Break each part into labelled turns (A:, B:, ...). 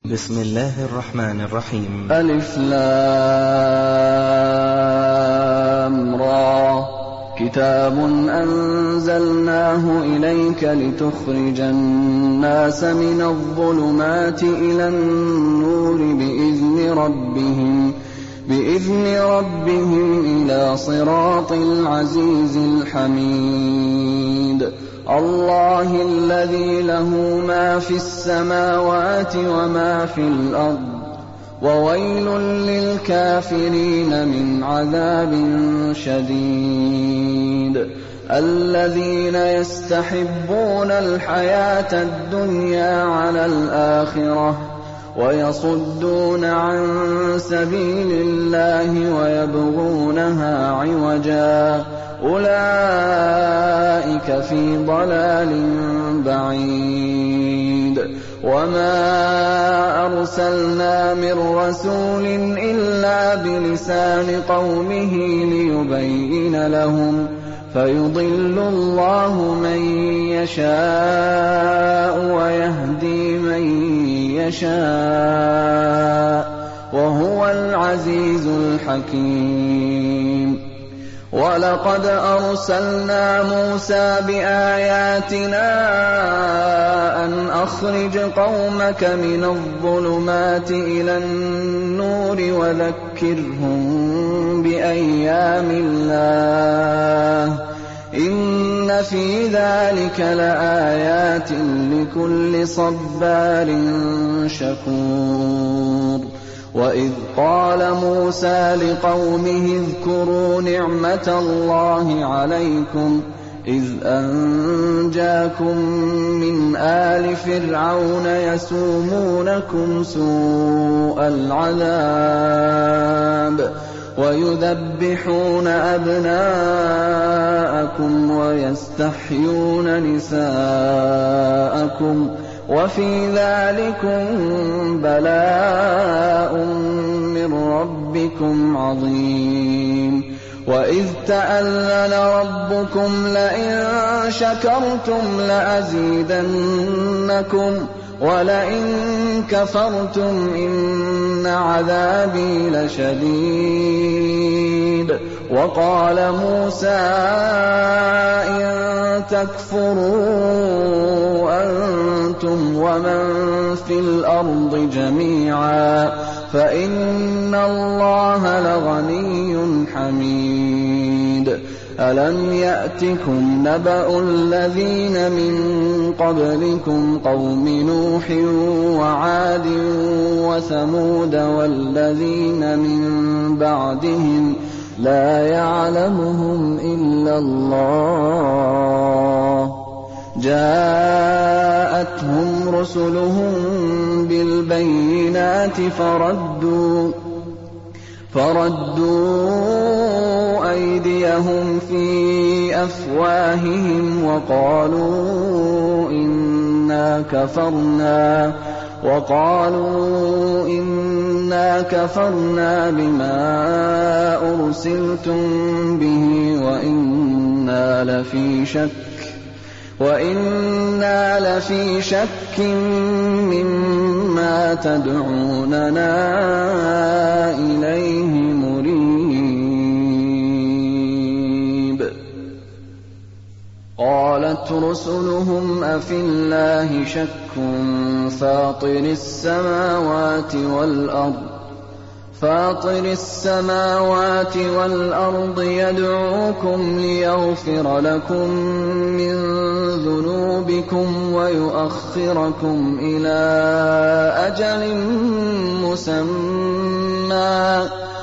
A: بسم الله الرحمن الرحيم.
B: ألف لام را كتاب أنزلناه إليك لتخرج الناس من الظلمات إلى النور بإذن ربهم إلى صراط العزيز الحميد. الله الذي له ما في السماوات وما في الأرض وويل للكافرين من عذاب شديد. الذين يستحبون الحياة الدنيا على الآخرة ويصدون عن سبيل الله ويبغونها عوجا أولئك في ضلال بعيد. وما أرسلنا من رسول إلا بلسان قومه ليبين لهم فيضل الله من يشاء ويهدي من يشاء وهو العزيز الحكيم. ولقد أرسلنا موسى بآياتنا أن أخرج قومك من الظلمات إلى النور وذكرهم بأيام الله إن في ذلك لآيات لكل صبار شكور. وإذ قال موسى لقومه اذكروا نعمة الله عليكم إذ أنجاكم من آل فرعون يسومونكم سوء العذاب ويذبحون أبناءكم ويستحيون نساءكم وفي ذلكم بلاء من ربكم عظيم. وإذ تأذن ربكم لئن شكرتم لأزيدنكم ولئن كفرتم إن عذابي لشديد. وقال موسى إن تكفروا أنتم ومن في الأرض جميعا فإن الله لغني حميد. ألم يأتكم نبأ الذين من قبلكم قوم نوح وعاد وثمود والذين من بعدهم لا يعلمهم إلا الله جاءتهم رسلهم بالبينات فردوا أيديهم في أفواههم وقالوا إنا كفرنا بما أرسلتم به وإنا لفي شك مما تدعوننا إليه مريب. قالت رسلهم أفي الله شك فاطر السماوات والأرض يدعوكم ليغفر لكم من ذنوبكم ويؤخركم إلى أجل مسمى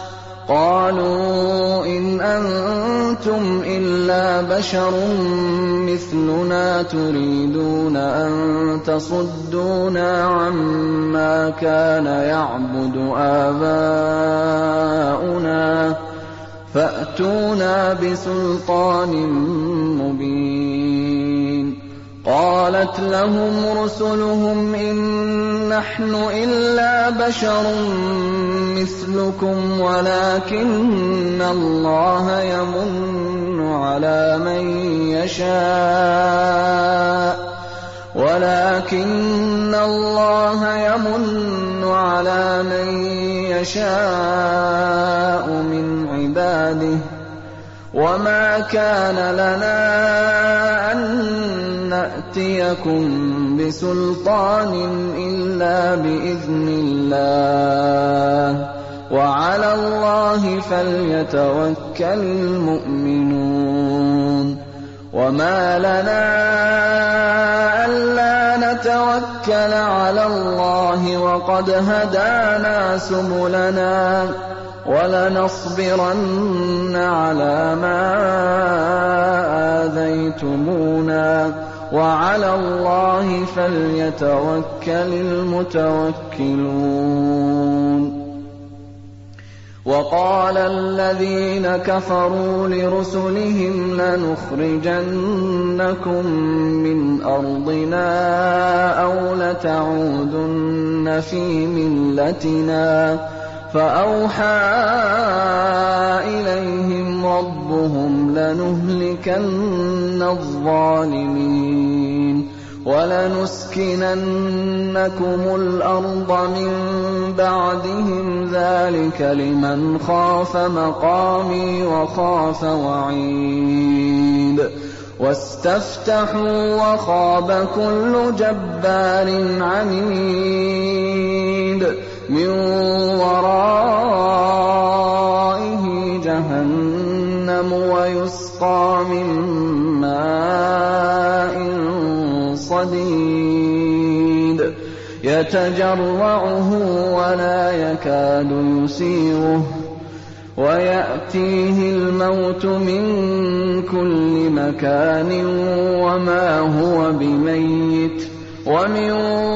B: قالوا إن أنتم إلا بشر مثلنا تريدون أن تصدونا عما كان يعبد آباؤنا فأتونا بسلطان مبين. قالت لهم رسلهم إن نحن إلا بشر مثلكم ولكن الله يمن على من يشاء ولكن الله يمن على من يشاء من عباده وما كان لنا أن نأتيكم بسلطان إلا بإذن الله وعلى الله فليتوكل المؤمنون وما لنا ألا نتوكل على الله وقد هدانا سبلنا ولنصبرن على ما آذيتمونا وعلى الله فليتوكل المتوكلون وقال الذين كفروا لرسلهم لنخرجنكم من أرضنا أو لتعودن في ملتنا فأوحى إليهم ربهم لنهلكن الظالمين ولنسكننكم الأرض من بعدهم ذلك لمن خاف مقامي وخاف وعيد واستفتحوا وخاب كل جبار عنيد من ورائه جهنم ويسقى من ماء صديد يتجرعه ولا يكاد يسيغه ويأتيه الموت من كل مكان وما هو بميت ومن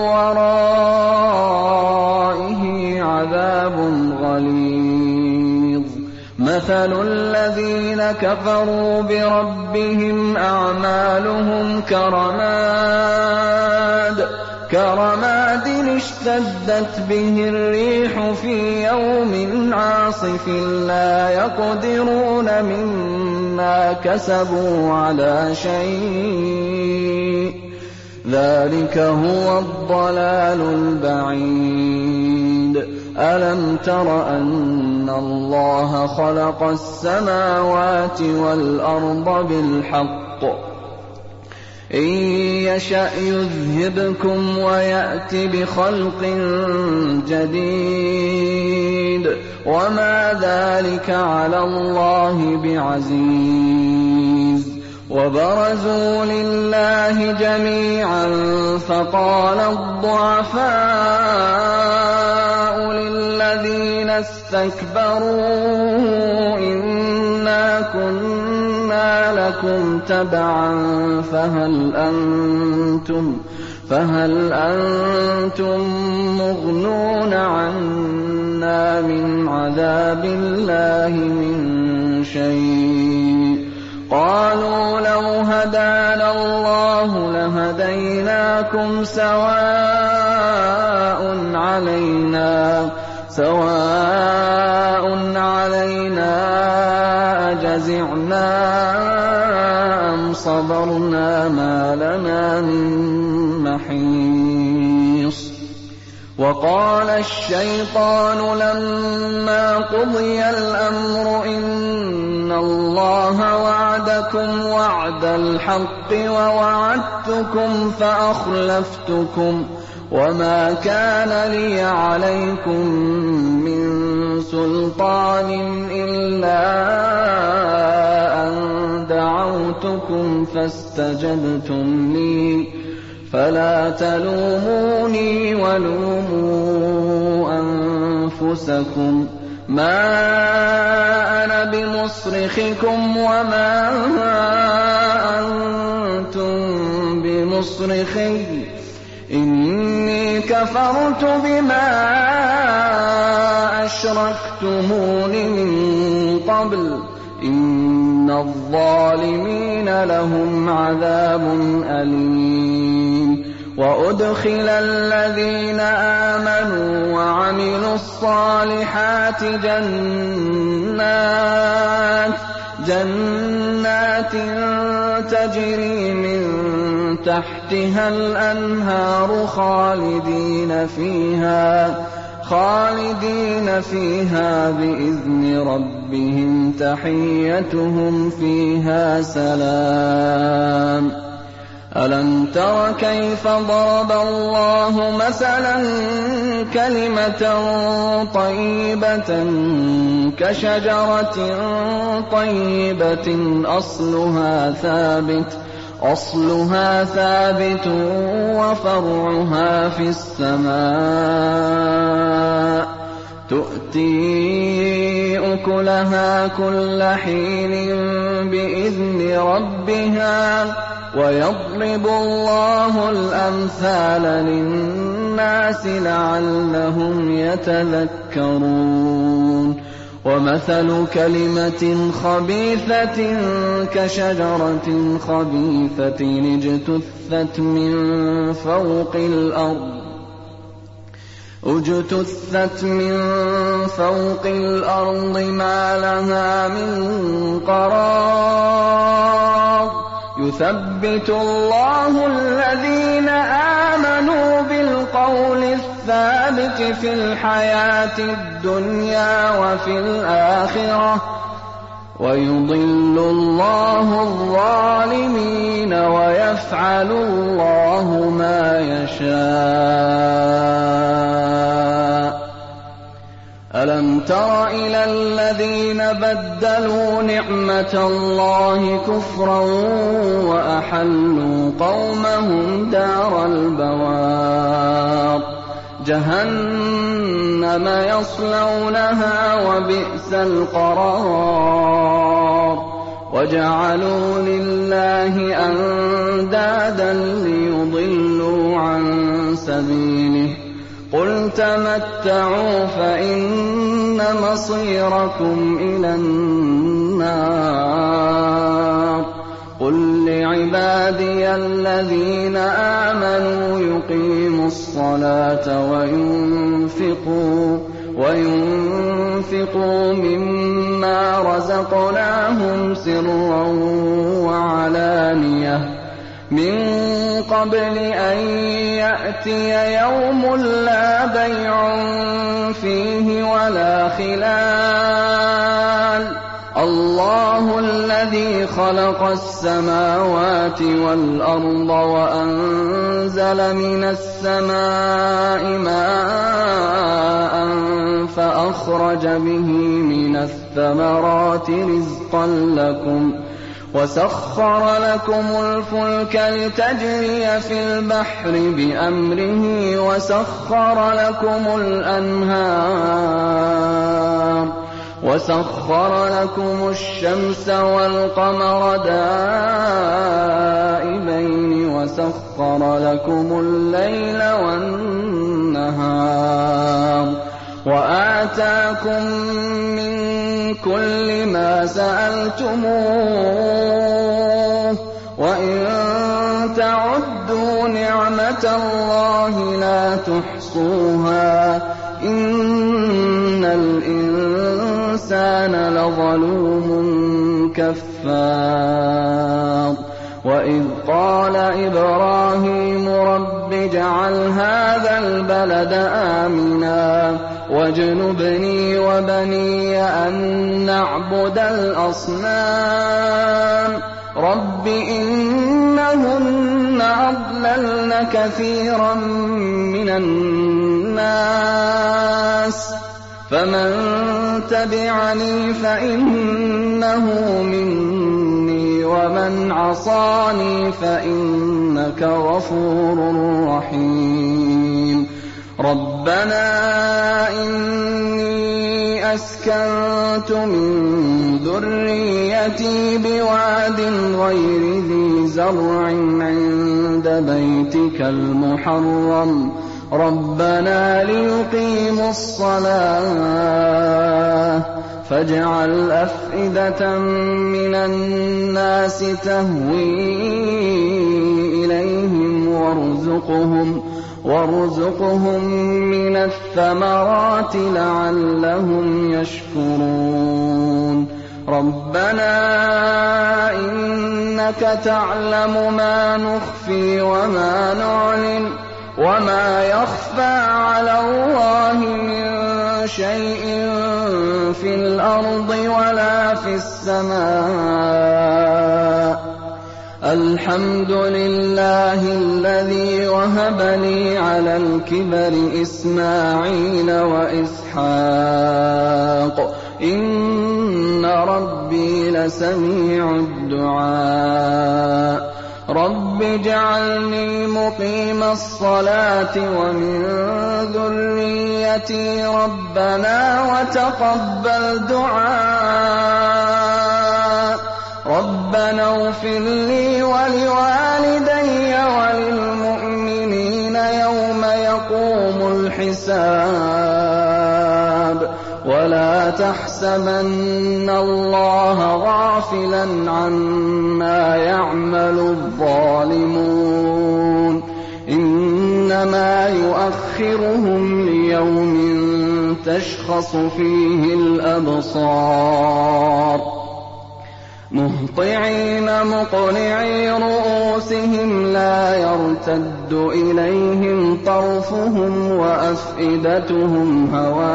B: ورائه عذاب غليظ مثل الذين كفروا بربهم أعمالهم كرماد اشتدت به الريح في يوم عاصف لا يقدرون مما كسبوا على شيء ذلك هو الضلال البعيد ألم تر أن الله خلق السماوات والأرض بالحق إن يشأ يذهبكم ويأت بخلق جديد وما ذلك على الله بعزيز وبرزوا لله جميعا فقال الضعفاء للذين استكبروا إنا كنا لكم تبعا فهل أنتم مغنون عنا من عذاب الله من شيء قالوا لو هدانا الله لهديناكم سواء علينا أجزعنا أم صبرنا ما لنا من محيص وقال الشيطان لما قضي الأمر إن الله وعدكم وعد الحق ووعدتكم فأخلفتكم وما كان لي عليكم من سلطان إلا أن دعوتكم فاستجبتم لي فلا تلوموني ولوموا أنفسكم ما أنا بمصرخكم وما أنتم بمصرخي إني كفرت بما أشركتمون من قبل إن الظالمين لهم عذاب أليم وأدخل الذين آمنوا وعملوا الصالحات جنات تجري من تحتها الأنهار خالدين فيها خالدين فيها بإذن ربهم تحيتهم فيها سلام. ألم تر كيف ضرب الله مثلا كلمة طيبة كشجرة طيبة أصلها ثابت وفرعها في السماء تؤتي أكلها كل حين بإذن ربها ويضرب الله الأمثال للناس لعلهم يتذكرون. ومثل كلمة خبيثة كشجرة خبيثة اجتثت من فوق الأرض ما لها من قرار. يثبت الله الذين آمنوا بالقول الثابت في الحياة الدنيا وفي الآخرة ويضل الله الظالمين ويفعل الله ما يشاء. ألم تر إلى الذين بدلوا نعمة الله كفرا وأحلوا قومهم دار البوار جهنم يصلونها وبئس القرار. وجعلوا لله أندادا ليضلوا عن سبيله قل تمتعوا فإن مصيركم إلى النار. قل لعبادي الذين آمنوا يقيموا الصلاة وينفقوا مما رزقناهم سرا وعلانية من قبل أن يأتي يوم لا بيع فيه ولا خلال. الله الذي خلق السماوات والأرض وأنزل من السماء ماء فأخرج به من الثمرات رزقا لكم وسخر لكم الفلك لتجري في البحر بأمره وسخر لكم الشمس والقمر دائبين وسخر لكم الليل والنهار وآتاكم من كل ما سألتموه وإن تعدوا نعمة الله لا تحصوها إن الإنسان لظلوم كفار. وإذ قال إبراهيم رب اجعل هذا البلد آمنا واجنبني وبني أن نعبد الأصنام رب إنهن أضللن كثيرا من الناس فمن تبعني فإنه مني ومن عصاني فإنك غفور رحيم. ربنا إني أسكنت من ذريتي بواد غير ذي زرع عند بيتك المحرم ربنا ليقيموا الصلاة فاجعل أفئدة من الناس تهوي إليهم وارزقهم من الثمرات لعلهم يشكرون. ربنا إنك تعلم ما نخفي وما نعلن وما يخفى على الله من شيء في الأرض ولا في السماء الحمد لله الذي وهب لي على الكبر إسماعيل وإسحاق إن ربي لسميع الدعاء رب اجعلني مقيم الصلاة ومن ذريتي ربنا وتقبل دعاء ربنا اغفر لي ولوالدي وللمؤمنين يوم يقوم الحساب ولا تحسبن الله غافلا عما يعمل الظالمون إنما يؤخرهم ليوم تشخص فيه الأبصار مهطعين مقنعي رؤوسهم لا يرتد إليهم طرفهم وأفئدتهم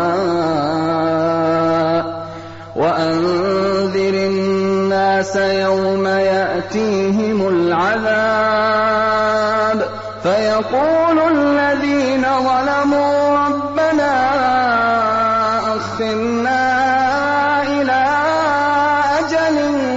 B: هواء وأنذر الناس يوم يأتيهم العذاب فيقول الذين ظلموا ربنا أخرنا إلى أجل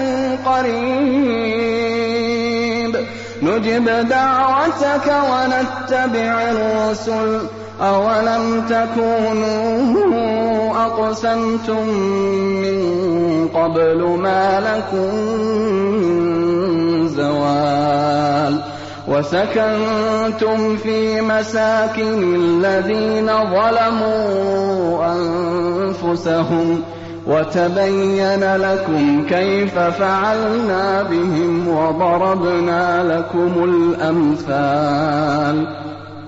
B: قريب نجب دعوتك ونتبع الرسل أولم تكونوا أقسمتم من قبل ما لكم من زوال وسكنتم في مساكن الذين ظلموا أنفسهم وتبين لكم كيف فعلنا بهم وضربنا لكم الأمثال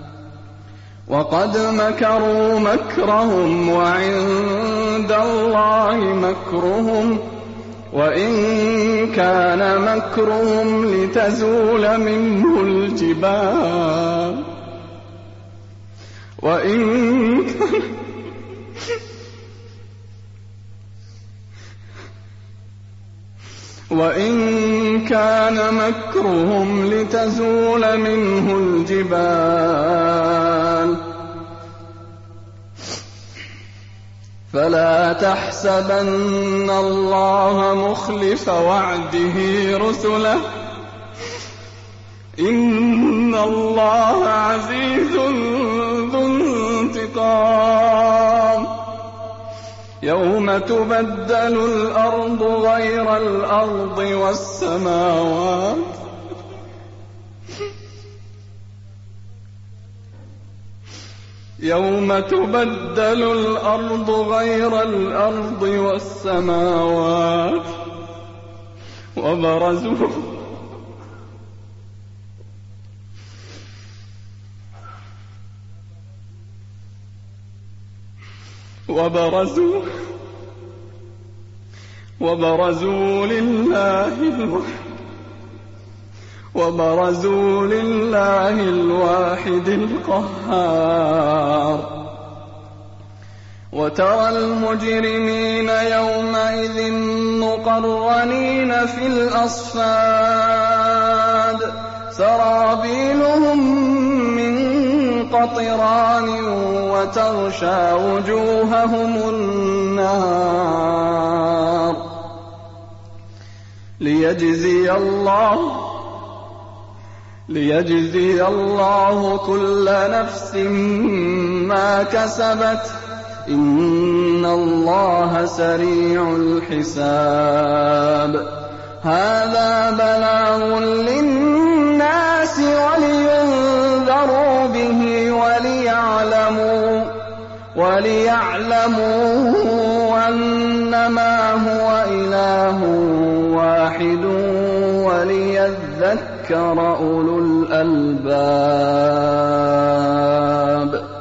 B: وقد مكروا مكرهم وعند الله مكرهم وإن كان مكرهم لتزول منه الجبال وإن كان مكرهم لتزول منه الجبال فلا تحسبن الله مخلف وعده رسله إن الله عزيز ذو انتقام يوم تبدل الأرض غير الأرض والسماوات يوم تبدل الأرض غير الأرض والسماوات وبرزوا لله الواحد القهار وترى المجرمين يومئذ مقرنين في الأصفاد سرابيلهم من قطران وتغشى وجوههم النار ليجزي الله كل نفس ما كسبت إن الله سريع الحساب هذا بلاغ للناس ولينذروا به وليعلموا أنما هو إله واحد وليذكر أولو الألباب